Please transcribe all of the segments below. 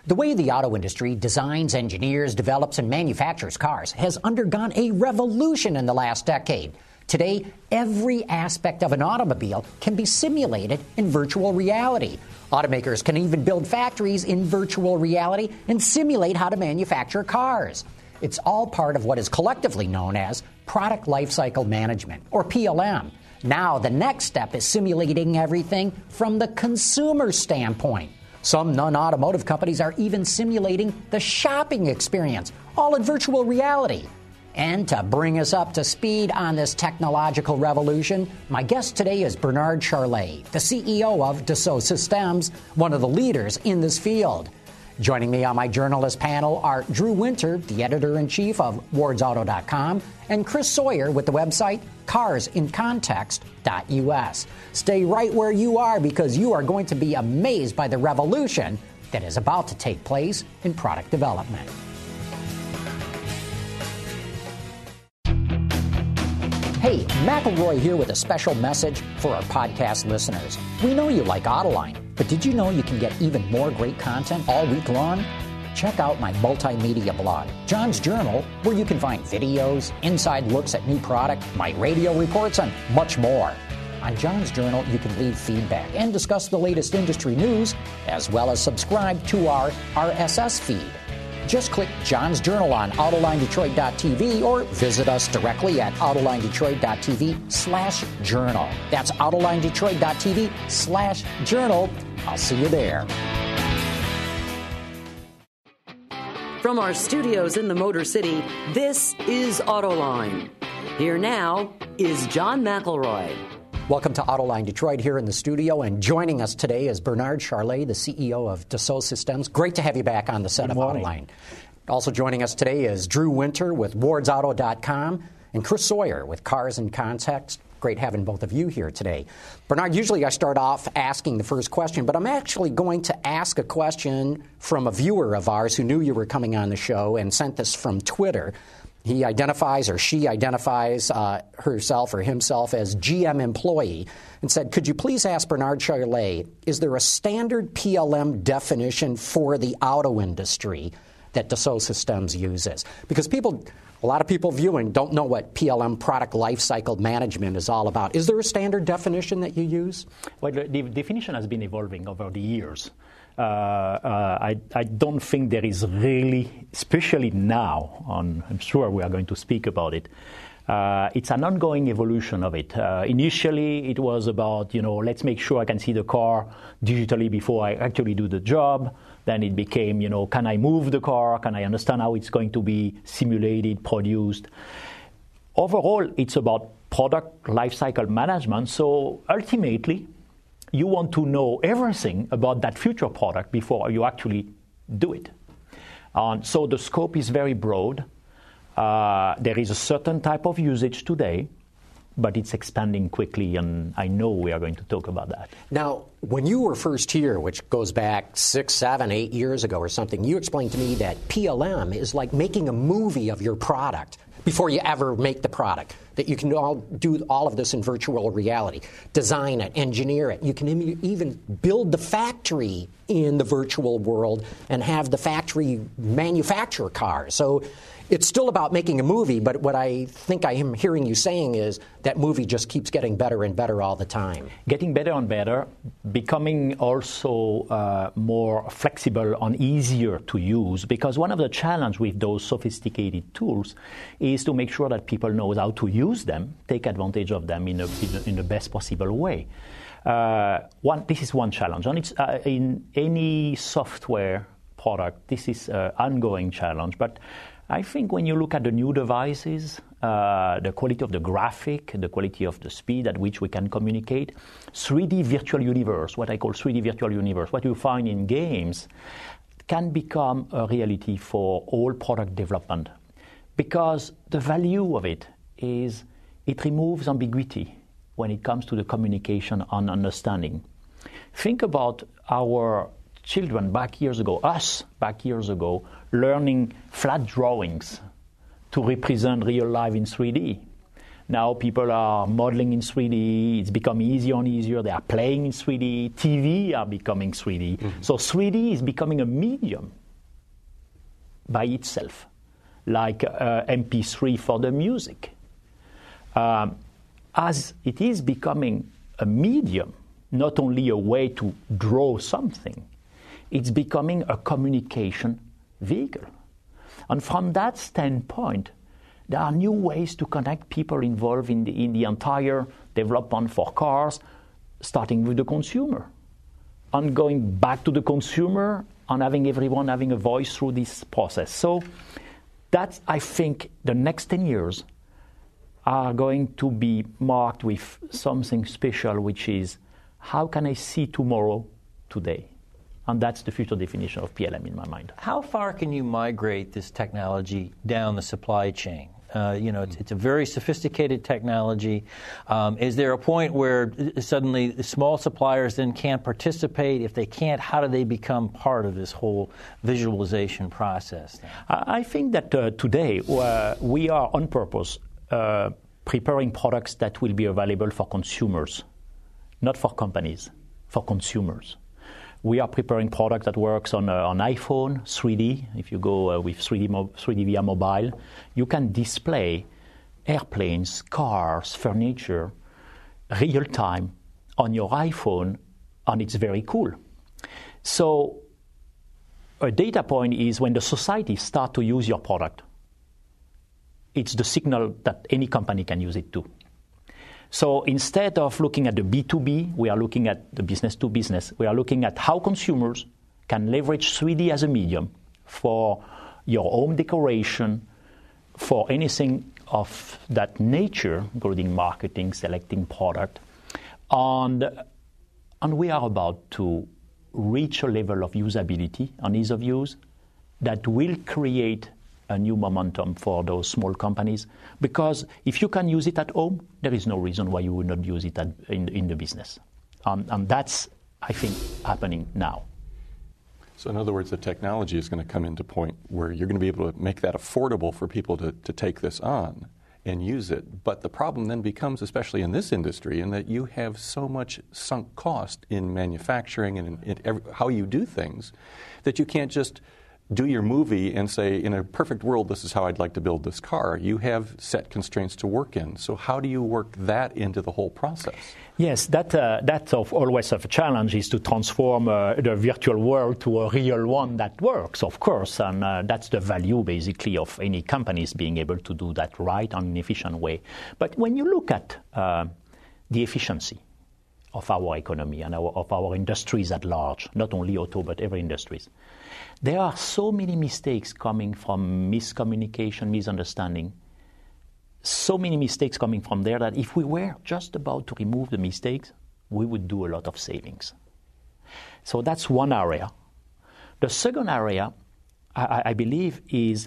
The way the auto industry designs, engineers, develops, and manufactures cars has undergone a revolution in the last decade. Today, every aspect of an automobile can be simulated in virtual reality. Automakers can even build factories in virtual reality and simulate how to manufacture cars. It's all part of what is collectively known as Product Lifecycle Management, or PLM. Now, the next step is simulating everything from the consumer standpoint. Some non-automotive companies are even simulating the shopping experience, all in virtual reality. And to bring us up to speed on this technological revolution, my guest today is Bernard Charlet, the CEO of Dassault Systèmes, one of the leaders in this field. Joining me on my journalist panel are Drew Winter, the editor-in-chief of WardsAuto.com, and Chris Sawyer with the website carsincontext.us. Stay right where you are because you are going to be amazed by the revolution that is about to take place in product development. Hey, McElroy here with a special message for our podcast listeners. We know you like Autoline, but did you know you can get even more great content all week long? Check out my multimedia blog, John's Journal, where you can find videos, inside looks at new product, my radio reports, and much more. On John's Journal, you can leave feedback and discuss the latest industry news, as well as subscribe to our RSS feed. Just click John's Journal on AutolineDetroit.tv or visit us directly at AutolineDetroit.tv/journal. That's AutolineDetroit.tv/journal. I'll see you there. From our studios in the Motor City, this is Autoline. Here now is John McElroy. Welcome to Autoline Detroit here in the studio, and joining us today is Bernard Charlet, the CEO of Dassault Systèmes. Great to have you back on the set of Autoline. Also joining us today is Drew Winter with WardsAuto.com and Chris Sawyer with Cars in Context. Great having both of you here today. Bernard, usually I start off asking the first question, but I'm actually going to ask a question from a viewer of ours who knew you were coming on the show and sent this from Twitter. He identifies, or she identifies herself or himself as GM employee and said, could you please ask Bernard Charlet, is there a standard PLM definition for the auto industry that Dassault Systèmes uses? Because a lot of people viewing don't know what PLM, Product Lifecycle Management, is all about. Is there a standard definition that you use? Well, the definition has been evolving over the years. I don't think there is really, especially now, I'm sure we are going to speak about it, it's an ongoing evolution of it. Initially, it was about, let's make sure I can see the car digitally before I actually do the job. Then it became, can I move the car? Can I understand how it's going to be simulated, produced? Overall, it's about product lifecycle management. So ultimately, you want to know everything about that future product before you actually do it. So the scope is very broad. There is a certain type of usage today, but it's expanding quickly, and I know we are going to talk about that. Now, when you were first here, which goes back 6, 7, 8 years ago or something, you explained to me that PLM is like making a movie of your product before you ever make the product, that you can do all of this in virtual reality, design it, engineer it. You can even build the factory in the virtual world and have the factory manufacture cars. So it's still about making a movie, but what I think I am hearing you saying is that movie just keeps getting better and better all the time. Getting better and better, becoming also more flexible and easier to use, because one of the challenges with those sophisticated tools is to make sure that people know how to use them, take advantage of them in the best possible way. This is one challenge, and it's in any software product, this is an ongoing challenge, but I think when you look at the new devices, the quality of the graphic, the quality of the speed at which we can communicate, 3D virtual universe, what I call 3D virtual universe, what you find in games, can become a reality for all product development. Because the value of it is it removes ambiguity when it comes to the communication and understanding. Think about our children back years ago, learning flat drawings to represent real life in 3D. Now people are modeling in 3D. It's becoming easier and easier. They are playing in 3D. TV are becoming 3D. Mm-hmm. So 3D is becoming a medium by itself, like MP3 for the music. As it is becoming a medium, not only a way to draw something, it's becoming a communication vehicle. And from that standpoint, there are new ways to connect people involved in the entire development for cars, starting with the consumer, and going back to the consumer and having everyone having a voice through this process. So that's, I think, the next 10 years are going to be marked with something special, which is how can I see tomorrow today? And that's the future definition of PLM in my mind. How far can you migrate this technology down the supply chain? It's a very sophisticated technology. Is there a point where suddenly the small suppliers then can't participate? If they can't, how do they become part of this whole visualization process? I think that today we are on purpose preparing products that will be available for consumers, not for companies, for consumers. We are preparing product that works on iPhone 3D. If you go with 3D via mobile, you can display airplanes, cars, furniture, real time on your iPhone, and it's very cool. So a data point is when the society start to use your product. It's the signal that any company can use it too. So instead of looking at the B2B, we are looking at the business to business. We are looking at how consumers can leverage 3D as a medium for your home decoration, for anything of that nature, including marketing, selecting product. And we are about to reach a level of usability and ease of use that will create a new momentum for those small companies, because if you can use it at home, there is no reason why you would not use it in the business. And that's, I think, happening now. So in other words, the technology is going to come into point where you're going to be able to make that affordable for people to take this on and use it. But the problem then becomes, especially in this industry, in that you have so much sunk cost in manufacturing and in how you do things that you can't just do your movie and say, in a perfect world, this is how I'd like to build this car. You have set constraints to work in. So how do you work that into the whole process? Yes, that's always a challenge, is to transform the virtual world to a real one that works, of course. And that's the value, basically, of any companies being able to do that right and in an efficient way. But when you look at the efficiency of our economy and of our industries at large, not only auto, but every industries, there are so many mistakes coming from miscommunication, misunderstanding, so many mistakes coming from there that if we were just about to remove the mistakes, we would do a lot of savings. So that's one area. The second area, I believe, is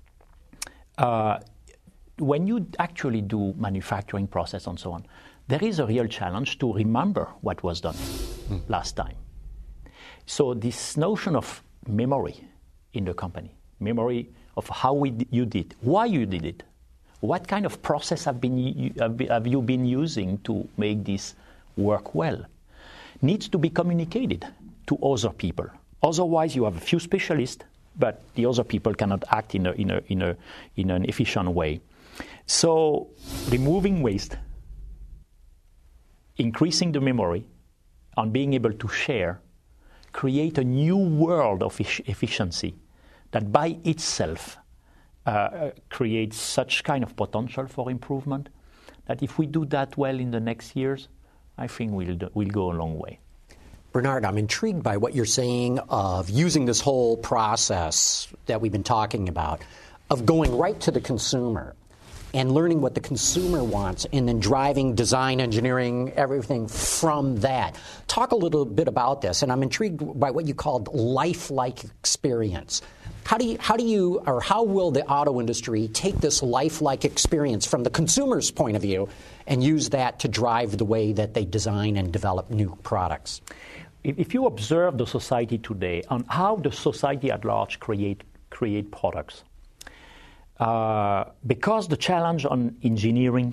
when you actually do manufacturing process and so on, there is a real challenge to remember what was done last time. So this notion of memory in the company, memory of how you did, why you did it, what kind of process have you been using to make this work well, needs to be communicated to other people. Otherwise, you have a few specialists, but the other people cannot act in an efficient way. So removing waste, increasing the memory, and being able to share create a new world of efficiency that by itself creates such kind of potential for improvement that if we do that well in the next years, I think we'll go a long way. Bernard, I'm intrigued by what you're saying of using this whole process that we've been talking about, of going right to the consumer and learning what the consumer wants and then driving design, engineering, everything from that. Talk a little bit about this, and I'm intrigued by what you called lifelike experience. How will the auto industry take this lifelike experience from the consumer's point of view and use that to drive the way that they design and develop new products? If you observe the society today and how the society at large create products, because the challenge on engineering,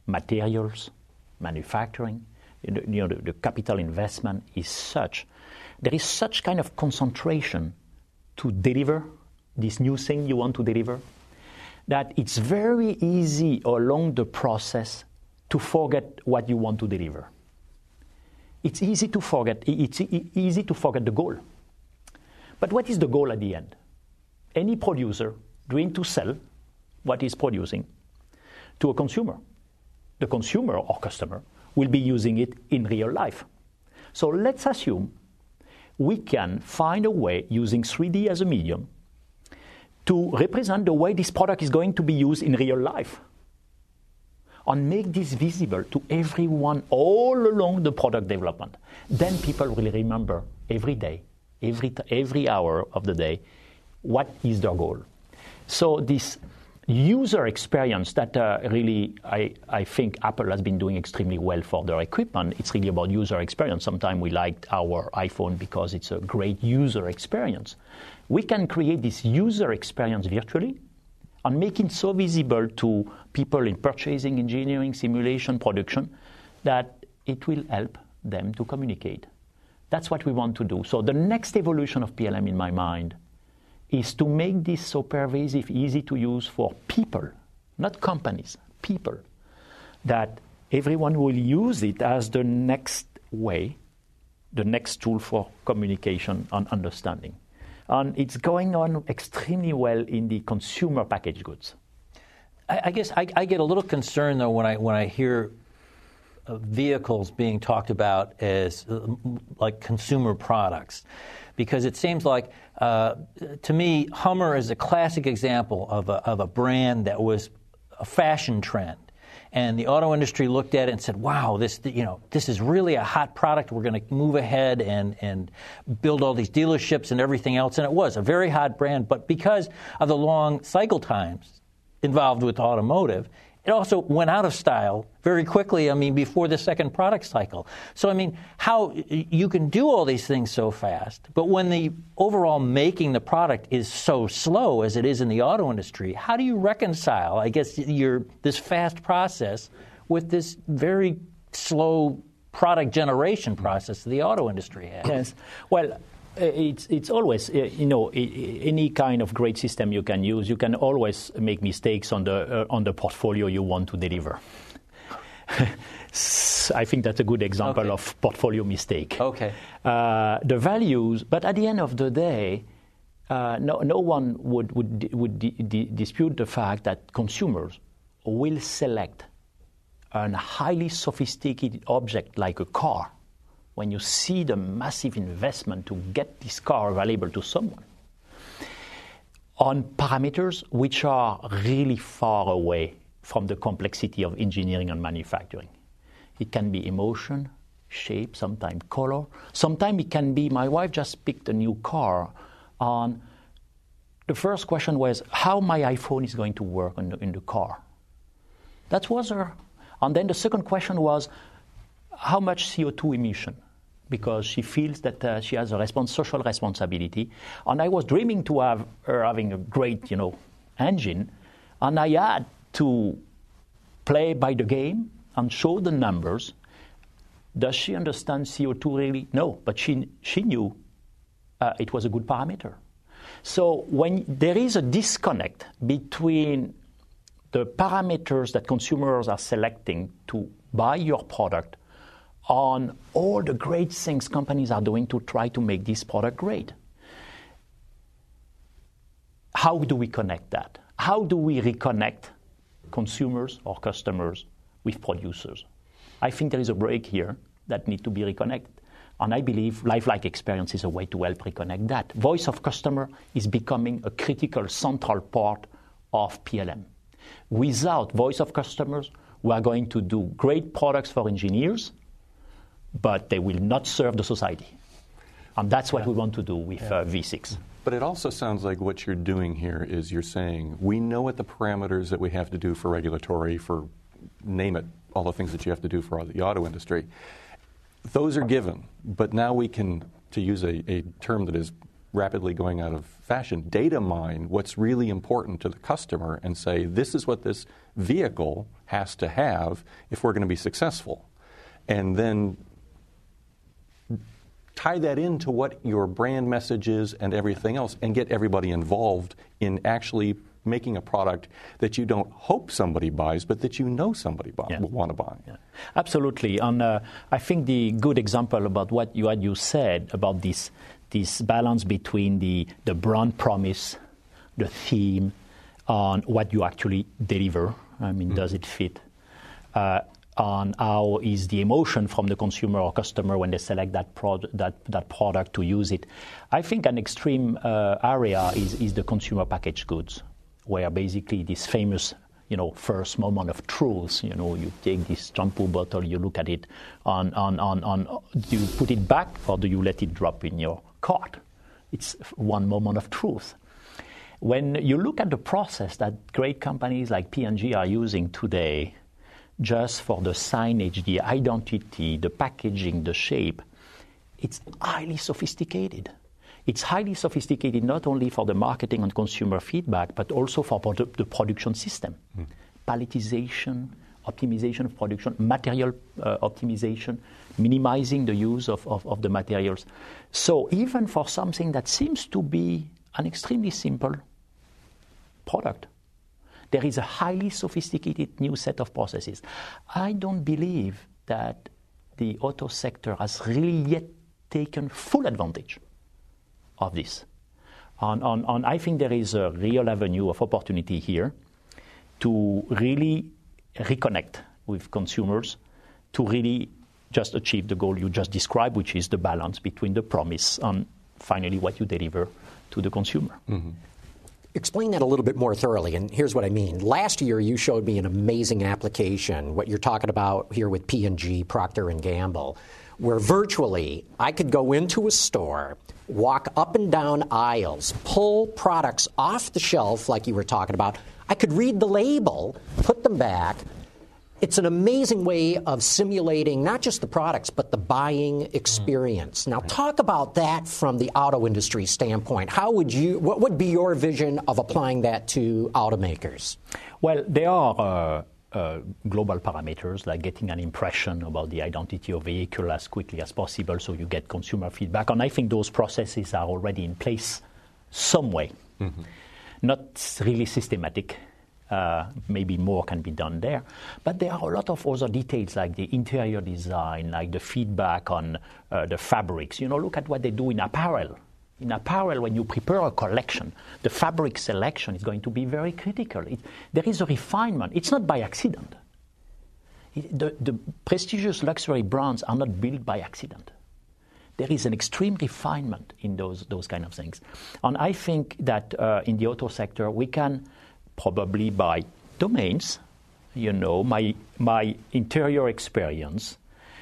materials, manufacturing, the capital investment is such. There is such kind of concentration to deliver this new thing you want to deliver that it's very easy along the process to forget what you want to deliver. It's easy to forget. It's easy to forget the goal. But what is the goal at the end? Any producer going to sell what he's producing to a consumer. The consumer or customer will be using it in real life. So let's assume we can find a way using 3D as a medium to represent the way this product is going to be used in real life and make this visible to everyone all along the product development. Then people will remember every day, every hour of the day, what is their goal. So this user experience that really I think Apple has been doing extremely well for their equipment. It's really about user experience. Sometimes we liked our iPhone because it's a great user experience. We can create this user experience virtually and make it so visible to people in purchasing, engineering, simulation, production, that it will help them to communicate. That's what we want to do. So the next evolution of PLM in my mind is to make this so pervasive, easy to use for people, not companies, people, that everyone will use it as the next way, the next tool for communication and understanding. And it's going on extremely well in the consumer packaged goods. I guess I get a little concerned, though, when I hear vehicles being talked about as like consumer products, because it seems like, to me, Hummer is a classic example of a brand that was a fashion trend. And the auto industry looked at it and said, wow, this is really a hot product. We're going to move ahead and build all these dealerships and everything else. And it was a very hot brand. But because of the long cycle times involved with automotive, it also went out of style very quickly, before the second product cycle. So, how you can do all these things so fast, but when the overall making the product is so slow as it is in the auto industry, how do you reconcile, I guess, this fast process with this very slow product generation process the auto industry has? Yes. Well, it's always, any kind of great system you can use, you can always make mistakes on the portfolio you want to deliver. I think that's a good example of portfolio mistake. Okay. The values, but at the end of the day, no one would dispute the fact that consumers will select a highly sophisticated object like a car when you see the massive investment to get this car available to someone, on parameters which are really far away from the complexity of engineering and manufacturing. It can be emotion, shape, sometimes color. Sometimes it can be, my wife just picked a new car, and the first question was how my iPhone is going to work in the car. That was her. And then the second question was how much CO2 emission, because she feels that she has a social responsibility. And I was dreaming to have her having a great, engine, and I had to play by the game and show the numbers. Does she understand CO2 really? No, but she knew it was a good parameter. So when there is a disconnect between the parameters that consumers are selecting to buy your product on all the great things companies are doing to try to make this product great. How do we connect that? How do we reconnect consumers or customers with producers? I think there is a break here that needs to be reconnected. And I believe lifelike experience is a way to help reconnect that. Voice of customer is becoming a critical, central part of PLM. Without voice of customers, we are going to do great products for engineers, but they will not serve the society. And that's what we want to do with V6. But it also sounds like what you're doing here is you're saying, we know what the parameters that we have to do for regulatory, for name it, all the things that you have to do for the auto industry. Those are given, but now we can, to use a term that is rapidly going out of fashion, data mine what's really important to the customer and say, this is what this vehicle has to have if we're going to be successful. And then tie that into what your brand message is and everything else, and get everybody involved in actually making a product that you don't hope somebody buys, but that you know somebody will want to buy. Yeah. Absolutely. And I think the good example about what you said about this balance between the brand promise, the theme, on what you actually deliver. I mean, does it fit? On how is the emotion from the consumer or customer when they select that product to use it. I think an extreme area is the consumer packaged goods, where basically this famous, first moment of truth, you take this shampoo bottle, you look at it, do you put it back or do you let it drop in your cart? It's one moment of truth. When you look at the process that great companies like P&G are using today, just for the signage, the identity, the packaging, the shape, it's highly sophisticated. It's highly sophisticated not only for the marketing and consumer feedback, but also for the production system. Palletization, optimization of production, material optimization, minimizing the use of the materials. So even for something that seems to be an extremely simple product, there is a highly sophisticated new set of processes. I don't believe that the auto sector has really yet taken full advantage of this. I think there is a real avenue of opportunity here to really reconnect with consumers, to really just achieve the goal you just described, which is the balance between the promise and finally what you deliver to the consumer. Mm-hmm. Explain that a little bit more thoroughly, and here's what I mean. Last year, you showed me an amazing application, what you're talking about here with P&G, Procter & Gamble, where virtually I could go into a store, walk up and down aisles, pull products off the shelf like you were talking about. I could read the label, put them back. It's an amazing way of simulating not just the products, but the buying experience. Now, talk about that from the auto industry standpoint. What would be your vision of applying that to automakers? Well, there are global parameters like getting an impression about the identity of a vehicle as quickly as possible so you get consumer feedback. And I think those processes are already in place some way. Mm-hmm. Not really systematic. Maybe more can be done there. But there are a lot of other details like the interior design, like the feedback on the fabrics. Look at what they do in apparel. In apparel, when you prepare a collection, the fabric selection is going to be very critical. There is a refinement. It's not by accident. The prestigious luxury brands are not built by accident. There is an extreme refinement in those kind of things. And I think that in the auto sector, we can probably by domains, my interior experience,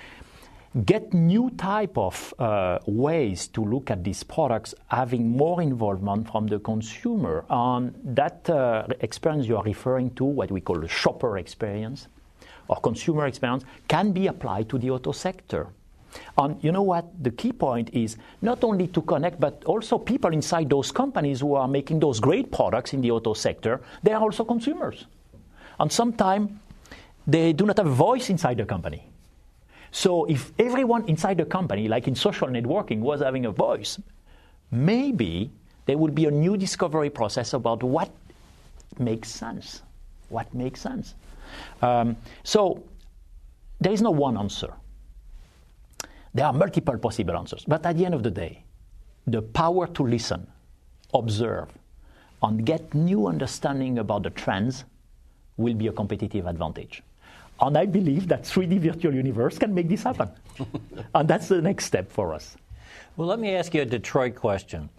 get new type of ways to look at these products, having more involvement from the consumer. On that experience you are referring to, what we call the shopper experience or consumer experience, can be applied to the auto sector. And you know what? The key point is not only to connect, but also people inside those companies who are making those great products in the auto sector, they are also consumers. And sometimes they do not have a voice inside the company. So if everyone inside the company, like in social networking, was having a voice, maybe there would be a new discovery process about what makes sense. What makes sense? So there is no one answer. There are multiple possible answers. But at the end of the day, the power to listen, observe, and get new understanding about the trends will be a competitive advantage. And I believe that 3D virtual universe can make this happen. And that's the next step for us. Well, let me ask you a Detroit question.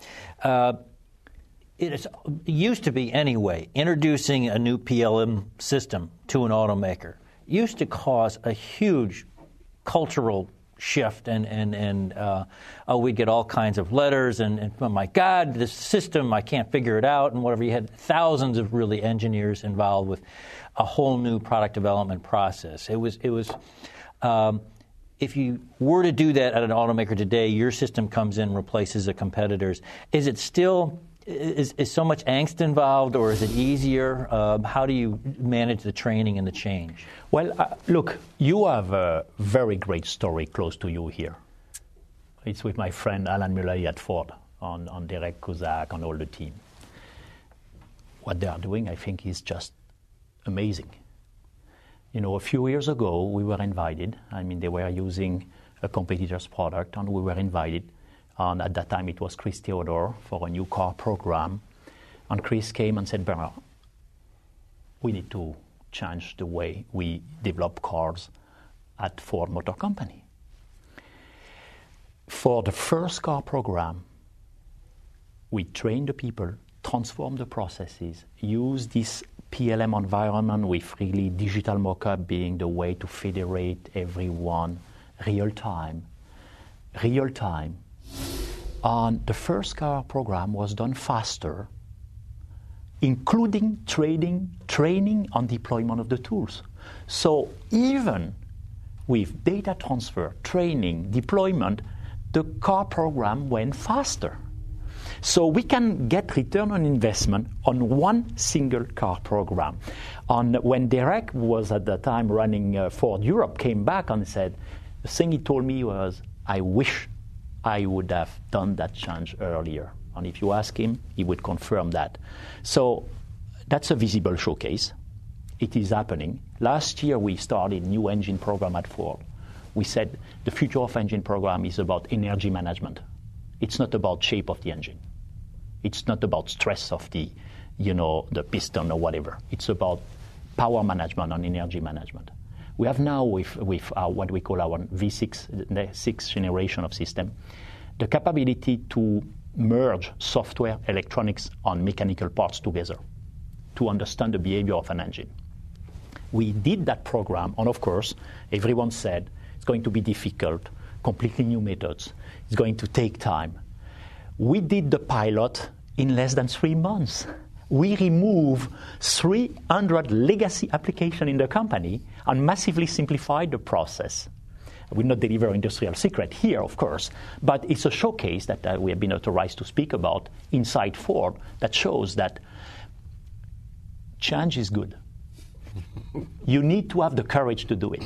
It used to be, anyway, introducing a new PLM system to an automaker used to cause a huge cultural shift, and we'd get all kinds of letters, and oh my God, this system, I can't figure it out, and whatever. You had thousands of really engineers involved with a whole new product development process. It was if you were to do that at an automaker today, your system comes in, replaces a competitor's. Is it still, is so much angst involved, or is it easier? How do you manage the training and the change? Well, look, you have a very great story close to you here. It's with my friend Alan Mulally at Ford, on Derek Kozak, on all the team. What they are doing, I think, is just amazing. You know, a few years ago, we were invited. I mean, they were using a competitor's product, and we were invited. And at that time, it was Chris Theodore for a new car program. And Chris came and said, Bernard, we need to change the way we develop cars at Ford Motor Company. For the first car program, we trained the people, transformed the processes, used this PLM environment with really digital mock-up being the way to federate everyone, real time. And the first car program was done faster, including training and deployment of the tools. So even with data transfer, training, deployment, the car program went faster. So we can get return on investment on one single car program. And when Derek was at the time running Ford Europe, came back and said, the thing he told me was, I wish I would have done that change earlier. And if you ask him, he would confirm that. So that's a visible showcase. It is happening. Last year we started a new engine program at Ford. We said the future of engine program is about energy management. It's not about shape of the engine. It's not about stress of the piston or whatever. It's about power management and energy management. We have now with what we call our V6, the sixth generation of system, the capability to merge software, electronics, and mechanical parts together to understand the behavior of an engine. We did that program, and of course, everyone said it's going to be difficult, completely new methods. It's going to take time. We did the pilot in less than 3 months. We removed 300 legacy applications in the company and massively simplified the process. I will not deliver industrial secret here, of course, but it's a showcase that we have been authorized to speak about inside Ford that shows that change is good. You need to have the courage to do it,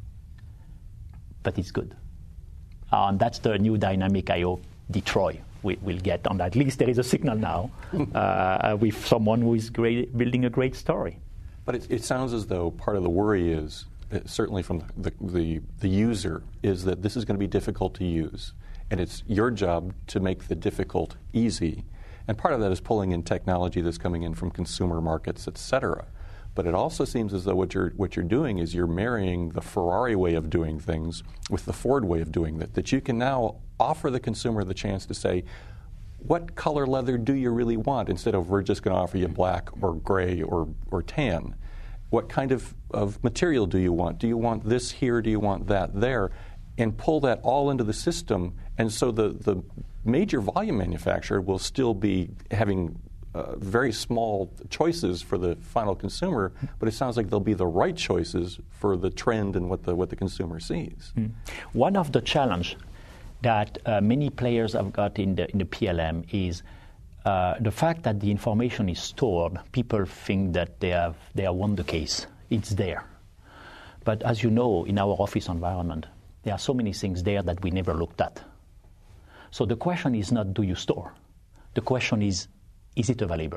but it's good. And that's the new dynamic I hope Detroit will get on. At least there is a signal now with someone who is building a great story. But it sounds as though part of the worry is, certainly from the user, is that this is going to be difficult to use. And it's your job to make the difficult easy. And part of that is pulling in technology that's coming in from consumer markets, et cetera. But it also seems as though what you're doing is you're marrying the Ferrari way of doing things with the Ford way of doing that you can now offer the consumer the chance to say, what color leather do you really want, instead of we're just going to offer you black or gray or tan. What kind of material do you want? Do you want this here? Do you want that there? And pull that all into the system. And so the major volume manufacturer will still be having very small choices for the final consumer, but it sounds like they'll be the right choices for the trend and what the consumer sees. One of the challenges that many players have got in the PLM is the fact that the information is stored. People think that they have won the case. It's there. But as you know, in our office environment, there are so many things there that we never looked at. So the question is not, do you store? The question is it available?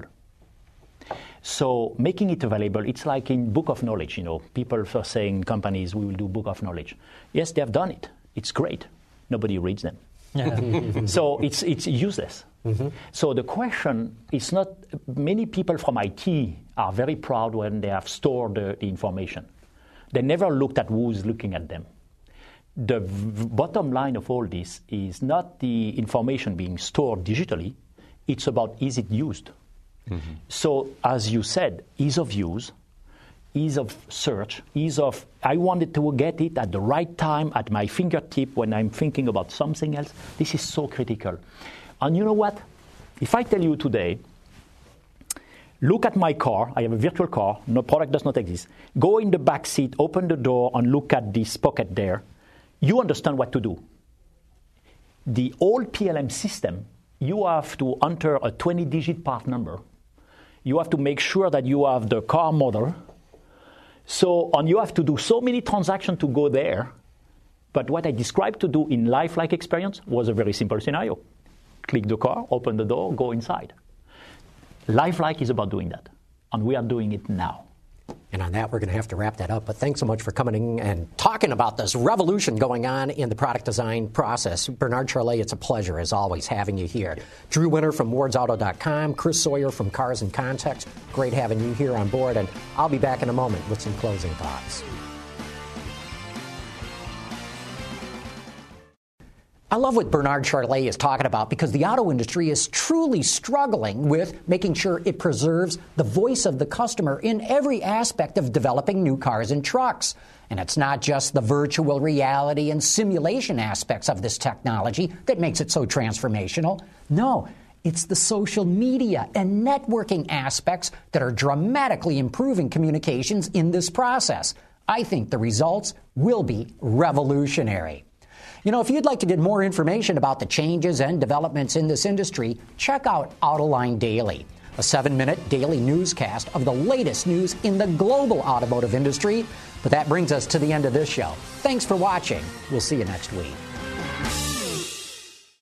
So making it available, it's like in book of knowledge. People are saying, companies, we will do book of knowledge. Yes, they have done it. It's great. Nobody reads them. So it's useless. Mm-hmm. So the question is not, many people from IT are very proud when they have stored the information. They never looked at who's looking at them. The bottom line of all this is not the information being stored digitally, it's about is it used. Mm-hmm. So as you said, ease of use, ease of search, I wanted to get it at the right time, at my fingertip when I'm thinking about something else. This is so critical. And you know what? If I tell you today, look at my car, I have a virtual car, no product does not exist. Go in the back seat, open the door, and look at this pocket there. you understand what to do. The old PLM system, you have to enter a 20-digit part number. You have to make sure that you have the car model. And you have to do so many transactions to go there. But what I described to do in lifelike experience was a very simple scenario. Click the car, open the door, go inside. Lifelike is about doing that. And we are doing it now. And on that, we're going to have to wrap that up. But thanks so much for coming in and talking about this revolution going on in the product design process. Bernard Charlet, it's a pleasure, as always, having you here. Drew Winter from WardsAuto.com, Chris Sawyer from Cars in Context. Great having you here on board. And I'll be back in a moment with some closing thoughts. I love what Bernard Charlet is talking about because the auto industry is truly struggling with making sure it preserves the voice of the customer in every aspect of developing new cars and trucks. And it's not just the virtual reality and simulation aspects of this technology that makes it so transformational. No, it's the social media and networking aspects that are dramatically improving communications in this process. I think the results will be revolutionary. You know, if you'd like to get more information about the changes and developments in this industry, check out Autoline Daily, a 7-minute daily newscast of the latest news in the global automotive industry. But that brings us to the end of this show. Thanks for watching. We'll see you next week.